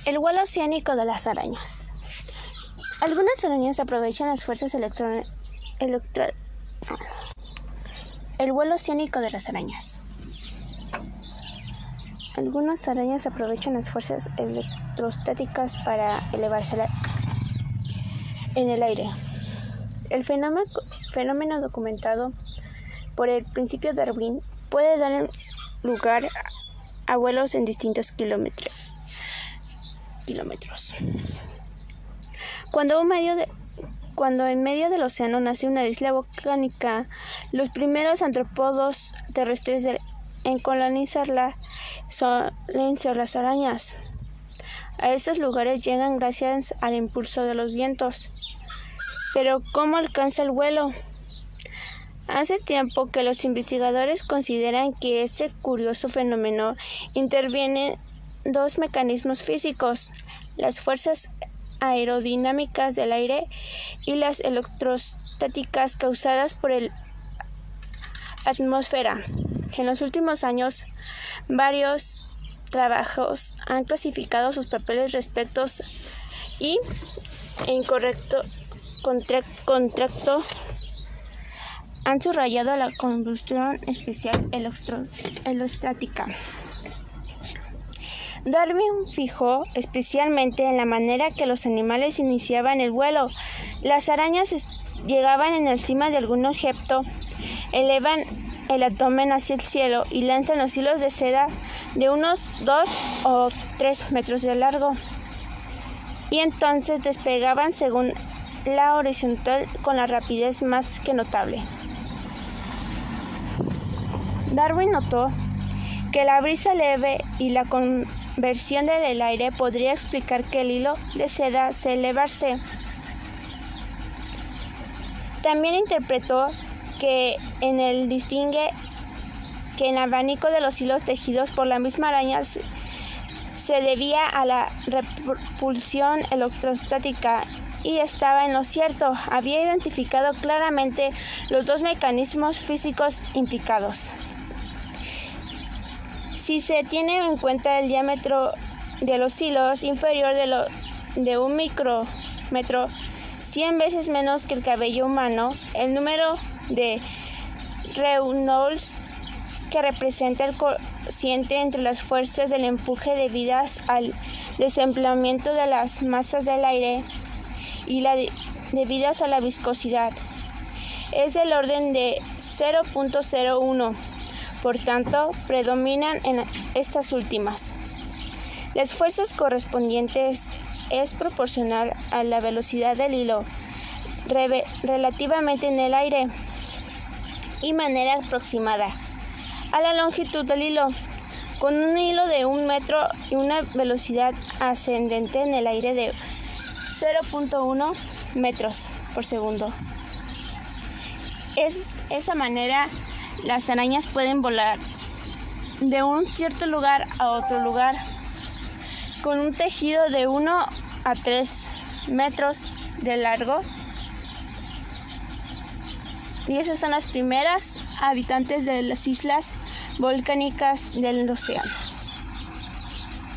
El vuelo oceánico de las arañas. Algunas arañas aprovechan las fuerzas El vuelo oceánico de las arañas. Algunas arañas aprovechan las fuerzas electrostáticas para elevarse en el aire. El fenómeno documentado por el principio Darwin puede dar lugar a vuelos en distintos kilómetros. Cuando en medio del océano nace una isla volcánica, los primeros artrópodos terrestres en colonizarla suelen ser las arañas. A estos lugares llegan gracias al impulso de los vientos. Pero ¿cómo alcanza el vuelo? Hace tiempo que los investigadores consideran que este curioso fenómeno interviene dos mecanismos físicos: las fuerzas aerodinámicas del aire y las electrostáticas causadas por la atmósfera. En los últimos años, varios trabajos han clasificado sus papeles respecto y en contrato han subrayado la combustión especial electrostática. Darwin fijó especialmente en la manera que los animales iniciaban el vuelo. Las arañas llegaban en la cima de algún objeto, elevan el abdomen hacia el cielo y lanzan los hilos de seda de unos 2 o 3 metros de largo, y entonces despegaban según la horizontal con la rapidez más que notable. Darwin notó que la brisa leve y la conversión del aire podría explicar que el hilo de seda se elevase. También interpretó que en el abanico de los hilos tejidos por la misma araña se debía a la repulsión electrostática, y estaba en lo cierto. Había identificado claramente los dos mecanismos físicos implicados. Si se tiene en cuenta el diámetro de los hilos inferior de 1 micrómetro, 100 veces menos que el cabello humano, el número de Reynolds, que representa el cociente entre las fuerzas del empuje debidas al desplazamiento de las masas del aire y debidas a la viscosidad, es del orden de 0.01. Por tanto, predominan en estas últimas. Las fuerzas correspondientes es proporcional a la velocidad del hilo relativamente en el aire, y manera aproximada a la longitud del hilo, con un hilo de 1 metro y una velocidad ascendente en el aire de 0.1 metros por segundo. Esa manera, las arañas pueden volar de un cierto lugar a otro lugar con un tejido de 1 a 3 metros de largo. Y esas son las primeras habitantes de las islas volcánicas del océano.